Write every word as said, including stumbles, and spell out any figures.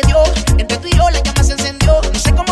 prendió. Entre tú y yo la llama se encendió. No sé cómo